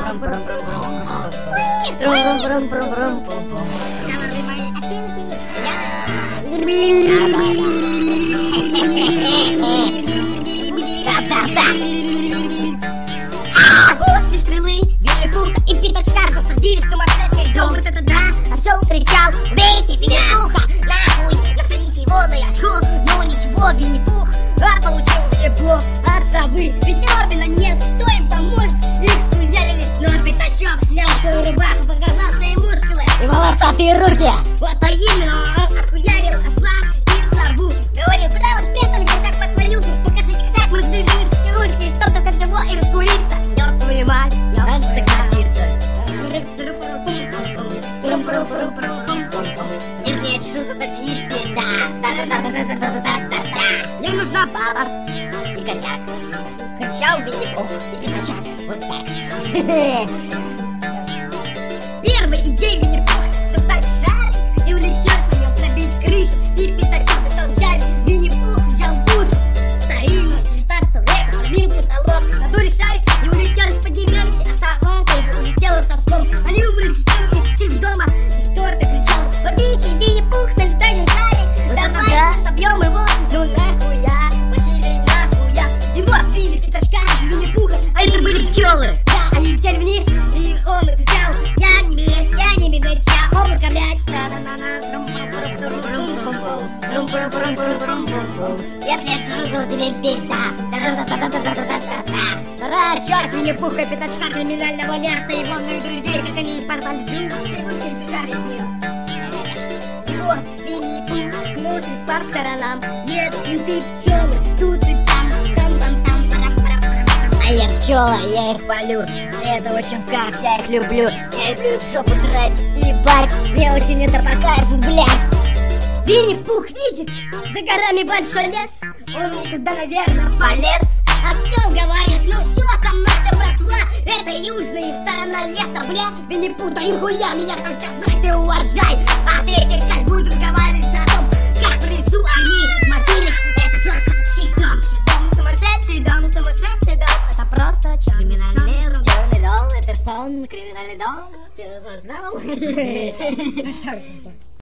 После стрелы Винни-Пуха и Пятачка засадили в сумасшедший дом. Вот это да, осел кричал: убейте Винни-Пуха, нахуй, насадите его на очко. Но ничего, Винни-Пух получил ебло от совы. Ведь Робина нет, кто им поможет? Их хуярили, но Пятачок снял свою рубаху, показал свои мускулы и волосатые руки. Вот именно он отхуярил осла и сову. Говорил: куда вы спрятали косяк под свою? Покажите косяк, мы сбежим из пчелочки, чтоб достать его и раскуриться. Ёб твою мать, надо стаканиться. Если я чешу, зато не беда. Мне нужна папа и косяк. Кричал Винни-Пух и Пятачок. Вот так. Первая идея Винни-Пух — достать шарик и улететь на нем, пробить крышу. И Пятачок достал шарик. Винни-Пух взял пушку старинную, 19 века, пробил потолок, надули шарик и улетели в поднебесье. А сама тоже улетела со слом. Они убрали четверку из психдома, и кто-то кричал: смотрите, Винни-Пух на летающем шаре. Давайте собьем его, ну нахуя, Василий, нахуя. Его сбили Пятачка и Винни-Пуха, а это были пчелы. Да, они летели вниз, и он кричал: я не медведь, я облако, блядь. Если я чужу, золотые беда. Вторая часть Винни-Пуха и Пятачка криминального леса. И вон моих друзей, как они порвали зубы, секунды бежали с нее. Вот Винни-Пух смотрит по сторонам, едут менты пчелы, тут и там, там-там-там, а я пчела, я их полю. Это очень кайф, я их люблю. Я люблю в шопу драть, ебать. Мне очень это по кайфу, блядь. Винни-Пух видит за горами большой лес. Он никуда, наверное, полез. Осел говорит: ну все там, наша братва, это южная сторона леса, бля. Винни-Пух: да нихуя, меня там сейчас знает и уважай. А третья часть будет разговаривать о том, как в лесу они мочились. Это просто психдом, сумасшедший дом, сумасшедший дом. Это просто криминальный дом, черный дом, это сон, криминальный дом, ты наслаждал.